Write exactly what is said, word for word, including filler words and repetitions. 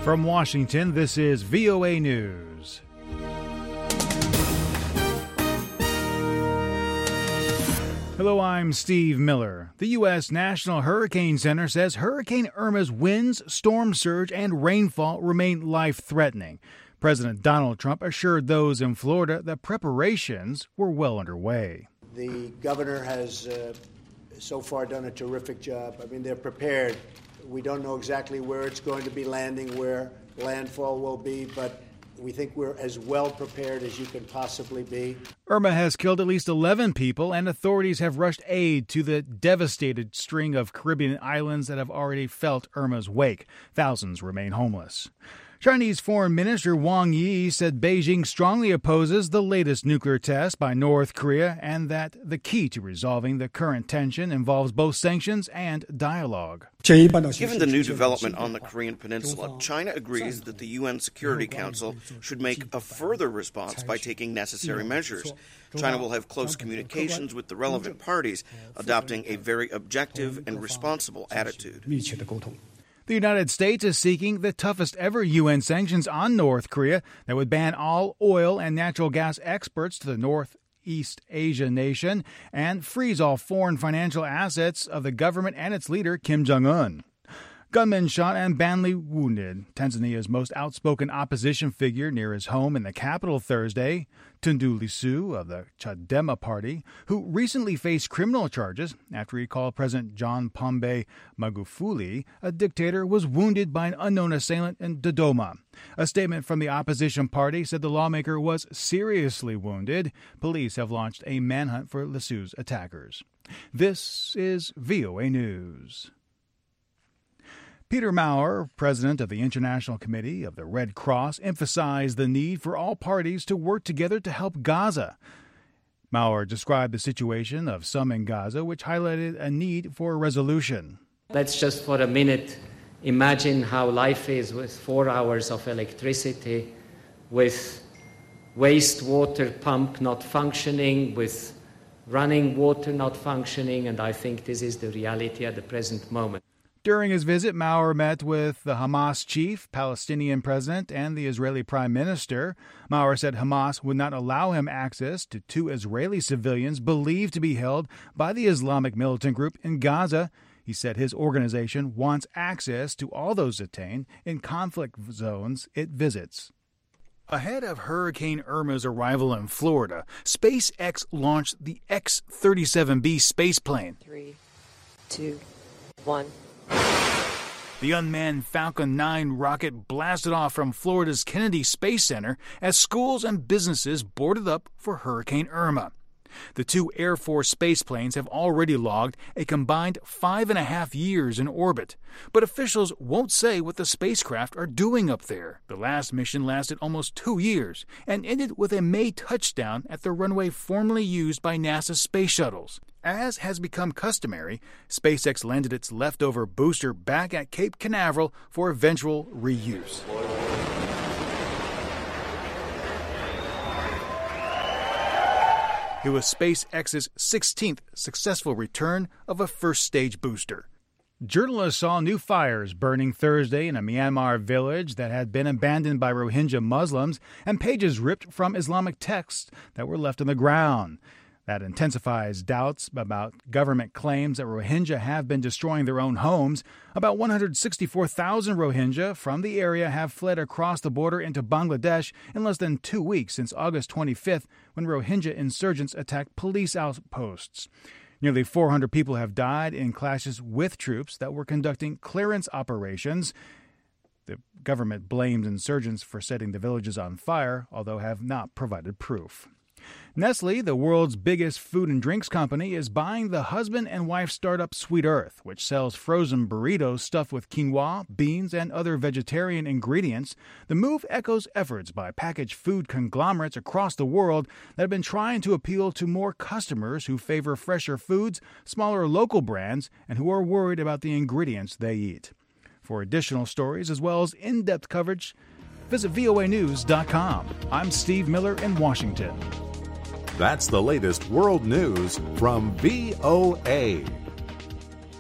From Washington, this is V O A News. Hello, I'm Steve Miller. The U S National Hurricane Center says Hurricane Irma's winds, storm surge, and rainfall remain life-threatening. President Donald Trump assured those in Florida that preparations were well underway. The governor has uh, so far done a terrific job. I mean, they're prepared. We don't know exactly where it's going to be landing, where landfall will be, but we think we're as well prepared as you can possibly be. Irma has killed at least eleven people, and authorities have rushed aid to the devastated string of Caribbean islands that have already felt Irma's wake. Thousands remain homeless. Chinese Foreign Minister Wang Yi said Beijing strongly opposes the latest nuclear test by North Korea and that the key to resolving the current tension involves both sanctions and dialogue. Given the new development on the Korean Peninsula, China agrees that the U N Security Council should make a further response by taking necessary measures. China will have close communications with the relevant parties, adopting a very objective and responsible attitude. The United States is seeking the toughest ever U N sanctions on North Korea that would ban all oil and natural gas exports to the Northeast Asia nation and freeze all foreign financial assets of the government and its leader, Kim Jong-un. Gunmen shot and badly wounded Tanzania's most outspoken opposition figure near his home in the capital Thursday, Tundu Lissu of the Chadema Party, who recently faced criminal charges after he called President John Pombe Magufuli a dictator, was wounded by an unknown assailant in Dodoma. A statement from the opposition party said the lawmaker was seriously wounded. Police have launched a manhunt for Lissu's attackers. This is V O A News. Peter Maurer, president of the International Committee of the Red Cross, emphasized the need for all parties to work together to help Gaza. Maurer described the situation of some in Gaza, which highlighted a need for a resolution. Let's just for a minute imagine how life is with four hours of electricity, with wastewater pump not functioning, with running water not functioning, and I think this is the reality at the present moment. During his visit, Maurer met with the Hamas chief, Palestinian president, and the Israeli prime minister. Maurer said Hamas would not allow him access to two Israeli civilians believed to be held by the Islamic militant group in Gaza. He said his organization wants access to all those detained in conflict zones it visits. Ahead of Hurricane Irma's arrival in Florida, SpaceX launched the X thirty-seven B spaceplane. Three, two, one. The unmanned Falcon nine rocket blasted off from Florida's Kennedy Space Center as schools and businesses boarded up for Hurricane Irma. The two Air Force spaceplanes have already logged a combined five and a half years in orbit, but officials won't say what the spacecraft are doing up there. The last mission lasted almost two years and ended with a May touchdown at the runway formerly used by NASA space shuttles. As has become customary, SpaceX landed its leftover booster back at Cape Canaveral for eventual reuse. It was SpaceX's sixteenth successful return of a first-stage booster. Journalists saw new fires burning Thursday in a Myanmar village that had been abandoned by Rohingya Muslims and pages ripped from Islamic texts that were left on the ground. That intensifies doubts about government claims that Rohingya have been destroying their own homes. About one hundred sixty-four thousand Rohingya from the area have fled across the border into Bangladesh in less than two weeks since August twenty-fifth, when Rohingya insurgents attacked police outposts. Nearly four hundred people have died in clashes with troops that were conducting clearance operations. The government blames insurgents for setting the villages on fire, although have not provided proof. Nestle, the world's biggest food and drinks company, is buying the husband and wife startup Sweet Earth, which sells frozen burritos stuffed with quinoa, beans, and other vegetarian ingredients. The move echoes efforts by packaged food conglomerates across the world that have been trying to appeal to more customers who favor fresher foods, smaller local brands, and who are worried about the ingredients they eat. For additional stories as well as in-depth coverage, visit V O A news dot com. I'm Steve Miller in Washington. That's the latest world news from V O A.